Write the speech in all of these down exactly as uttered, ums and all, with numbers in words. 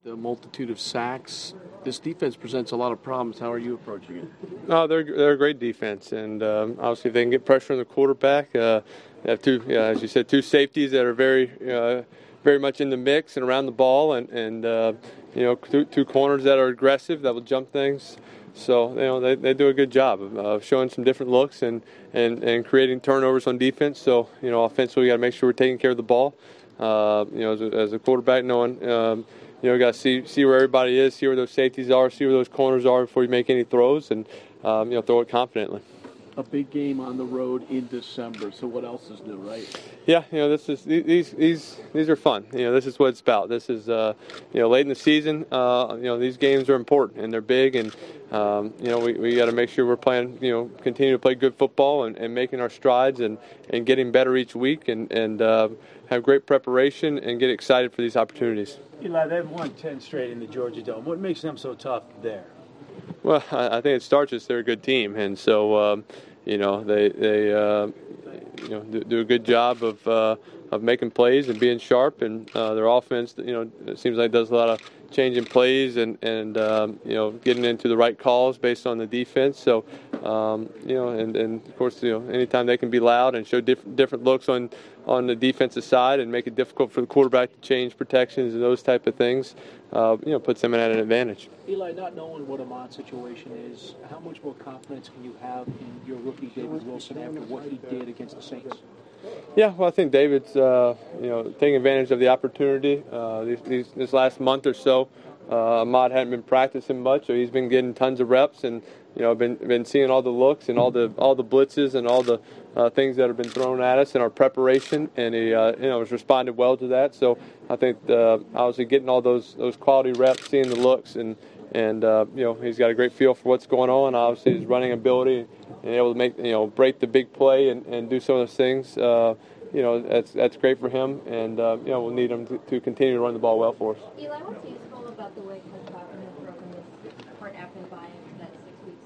the multitude of sacks. This defense presents a lot of problems. How are you approaching it? No, they're they're a great defense, and um, obviously if they can get pressure on the quarterback, uh, they have two, yeah, as you said, two safeties that are very, uh, very much in the mix and around the ball, and and uh, you know, two, two corners that are aggressive that will jump things. So you know they, they do a good job of uh, showing some different looks and, and, and creating turnovers on defense. So you know offensively we got to make sure we're taking care of the ball. Uh, you know as a, as a quarterback, knowing um, you know got to see see where everybody is, see where those safeties are, see where those corners are before you make any throws, and um, you know throw it confidently. A big game on the road in December. So what else is new, right? Yeah, you know this is these these these are fun. You know this is what it's about. This is uh, you know late in the season. Uh, you know these games are important and they're big, and um, you know we, we got to make sure we're playing. You know continue to play good football and, and making our strides and, and getting better each week and and uh, have great preparation and get excited for these opportunities. Eli, they've won ten straight in the Georgia Dome. What makes them so tough there? Well, I, I think it starts with they're a good team, and so um, you know they they uh, you know do, do a good job of uh, of making plays and being sharp, and uh, their offense you know it seems like does a lot of changing plays and and um, you know getting into the right calls based on the defense. So um, you know and, and of course you know anytime they can be loud and show different different looks on on the defensive side and make it difficult for the quarterback to change protections and those type of things, uh, you know, puts them at an advantage. Eli, not knowing what Ahmad's situation is, how much more confidence can you have in your rookie David Wilson after what he did against the Saints? Yeah, well, I think David's, uh, you know, taking advantage of the opportunity. Uh, these, these, this last month or so, uh, Ahmad hadn't been practicing much, so he's been getting tons of reps, and you know, been been seeing all the looks and all the all the blitzes and all the uh, things that have been thrown at us in our preparation, and he, uh, you know, has responded well to that. So I think uh, obviously getting all those those quality reps, seeing the looks, and and uh, you know, he's got a great feel for what's going on. Obviously, his running ability and able to make you know break the big play and, and do some of those things. Uh, you know, that's that's great for him, and uh, you know, we'll need him to, to continue to run the ball well for us. Eli, what's useful about the way Coach Bachman has broken this apart after the buy-in to that six-week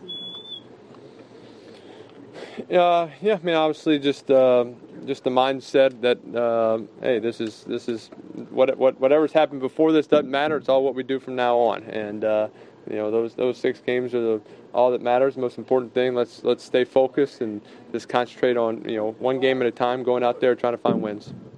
season? Uh, yeah, I mean, obviously, just uh, just the mindset that uh, hey, this is this is what what whatever's happened before this doesn't matter. It's all what we do from now on, and uh, you know those those six games are the all that matters. Most important thing. Let's let's stay focused and just concentrate on you know one game at a time, going out there trying to find wins.